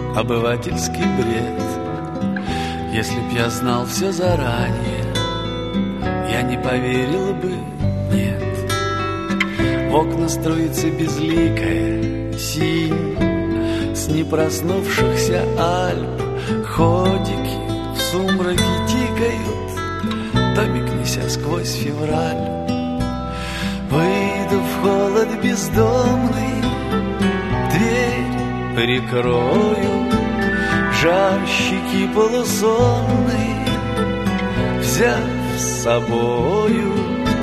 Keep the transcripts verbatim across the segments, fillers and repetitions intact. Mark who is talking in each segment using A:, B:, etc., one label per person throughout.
A: обывательский бред. Если б я знал все заранее, я не поверил бы, нет. В окна струится безликая синь с непроснувшихся Альп. Ходики в сумраке тикают, домик неся сквозь февраль. Выйду в холод бездомный, дверь прикрою, жар щеки полусонный взяв с собою.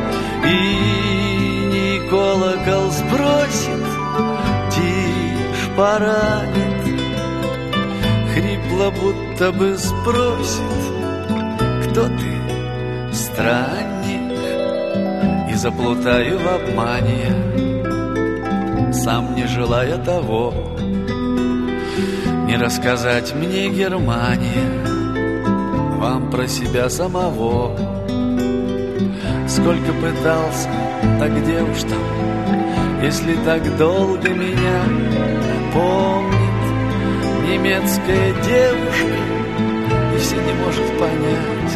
A: И не колокол сбросит, тишь поранит, хрипло будто бы спросит: кто ты, странник? И заплутаю в обмане, сам не желая того. Не рассказать мне, Германия, вам про себя самого. Сколько пытался, так где уж там, если так долго меня помнит немецкая девушка и все не может понять,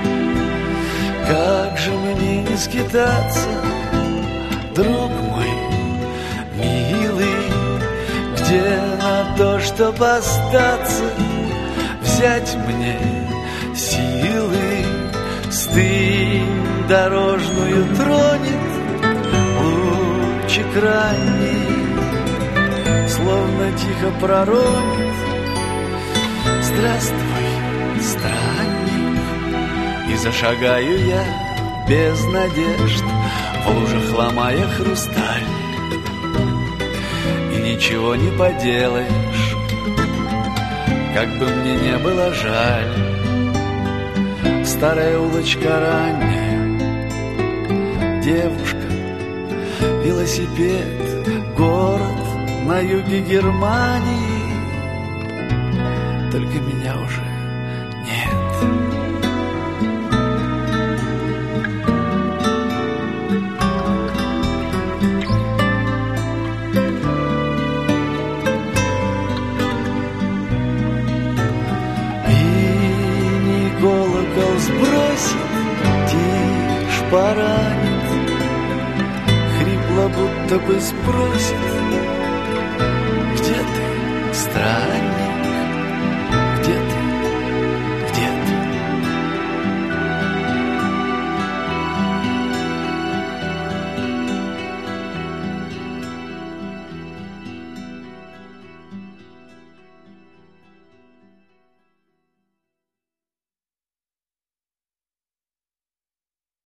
A: как же мне не скитаться, друг мой милый, где на то, чтоб остаться, взять мне силы. Стынь дорожную тронет лучик ранний, словно тихо проронит: здравствуй, странник. И зашагаю я без надежд, в лужах ломая хрусталь. И ничего не поделаешь, как бы мне не было жаль. Старая улочка ранняя, девушка, велосипед, город на юге Германии. Только меня уже нет. Колокол сбросит, тишь поранит, хрипло будто бы спросит: где ты, странник?